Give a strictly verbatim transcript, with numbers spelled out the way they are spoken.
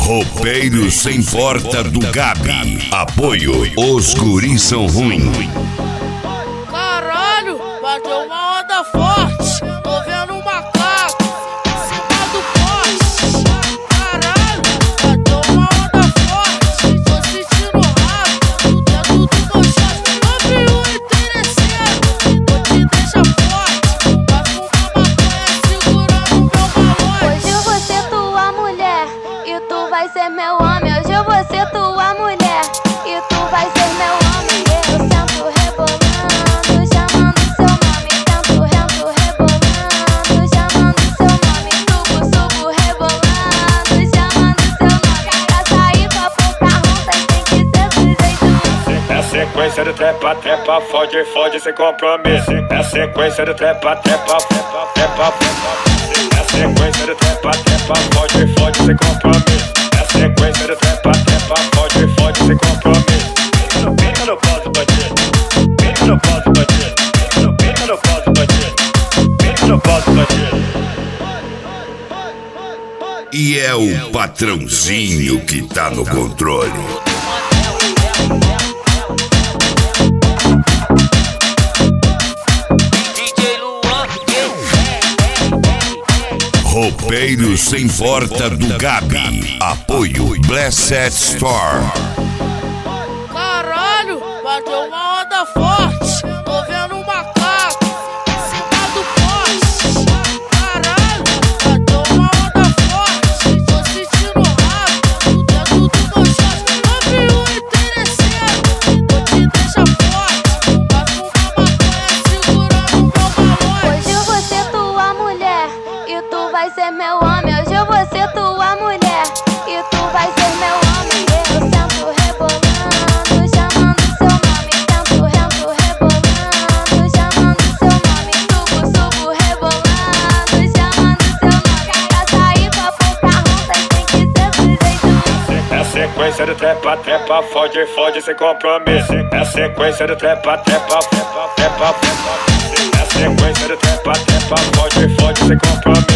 Roupeiros sem porta do Gabi. Apoio, os guris são ruim. Caralho, bateu uma onda forte. Tô vendo um macaco em cima do poste. Caralho, bateu uma onda forte. Tô sentindo rápido dentro do meu short. Abre o interesseiro, vou te deixar forte. Vai fumar maconha segurando meu balão. Hoje eu vou ser tua mulher e tu vai ser meu homem. Hoje eu vou ser tua mulher e tu vai ser meu homem. Eu sento rebolando, chamando seu nome. Sento, rento, rebolando, chamando seu nome. Subo, subo, rebolando, chamando seu nome. Pra sair pra Pocahontas tem que ser do jeito. É sequência do trepa, trepa, fode, fode sem compromisso. É sequência do trepa, trepa, trepa, trepa, trepa. É sequência do trepa, trepa, fode, fode sem compromisso. É sequência do trepa, trepa, fode, fode sem compromisso. Pica no pau do bandido, pica no pau do bandido, pica no pau do bandido, pica no pau do bandido. E é o patrãozinho que tá no controle. Roupeiros sem porta do Gabi. Apoio, Blessed Store. Caralho, bateu uma onda forte. Tô vendo um macaco em cima do poste. Caralho, bateu uma onda forte. Tô sentindo rápido dentro do meu short. Abre o interesseiro, vou te deixar forte. Vai fumar maconha segurando meu balão. Hoje eu vou ser tua mulher e tu vai ser meu homem. Hoje eu vou ser tua mulher e tu vai ser meu homem. Eu sento rebolando, chamando seu nome. Sento, rento, rebolando, chamando seu nome. Subo, subo, rebolando, chamando seu nome. Pra sair pra Pocahontas tem que ser do jeito. É sequência do trepa, trepa, fode, fode sem compromisso. É sequência do trepa, trepa, trepa, trepa, trepa. É sequência do trepa, trepa, fode, fode sem compromisso.